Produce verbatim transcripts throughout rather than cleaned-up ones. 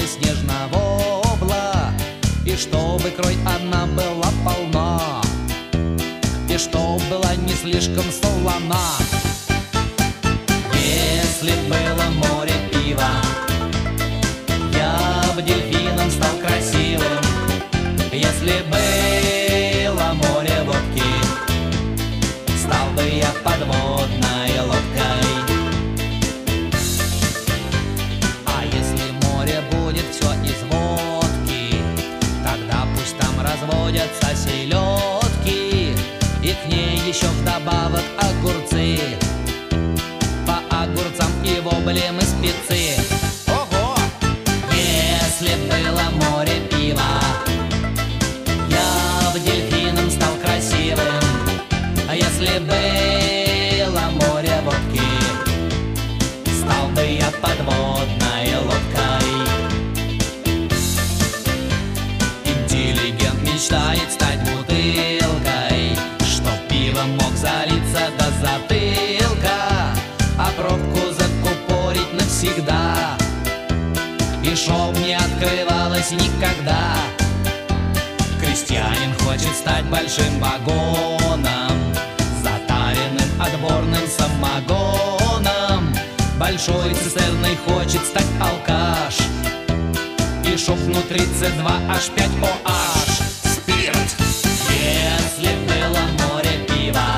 снежного обла, и чтобы кровь она была полна, и чтоб была не слишком солона. Если было море пива, я бы дельфином стал красивым. Если было море водки, стал бы я подводной лодкой. А если море будет все из водки, тогда пусть там разводятся селедки, и к ней еще вдобавок огурцы. По огурцам и воблем и спецы. Ого! Если было море пива, я бы дельфином стал красивым. А если было море водки, стал бы я подводной лодкой. Интеллигент мечтает стать бутылкой, чтоб пивом мог залиться до затылка, а пробку закупорить навсегда, и чтоб не открывалась никогда. Крестьянин хочет стать большим вагоном, затаренным отборным самогоном. Большой цистерной хочет стать алкаш, и чтоб внутри С два H пять O H спирт. Если было море пива,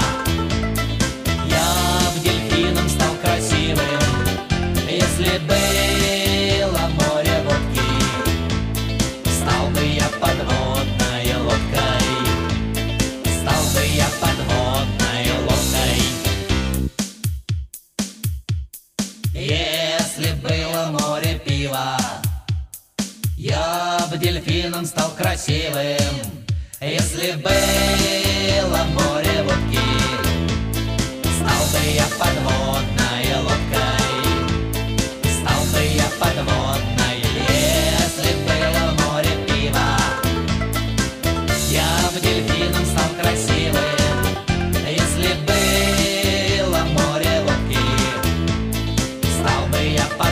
я б дельфином стал красивым. Если было море водки, стал бы я подводной лодкой. Стал бы я подводной лодкой. Если было море пива, я бы дельфином стал красивым. Если было море водки, стал бы я подводной лодкой. Стал бы я подводной. Если было море пива, я бы дельфином стал красивым. Если было море водки, стал бы я подводной.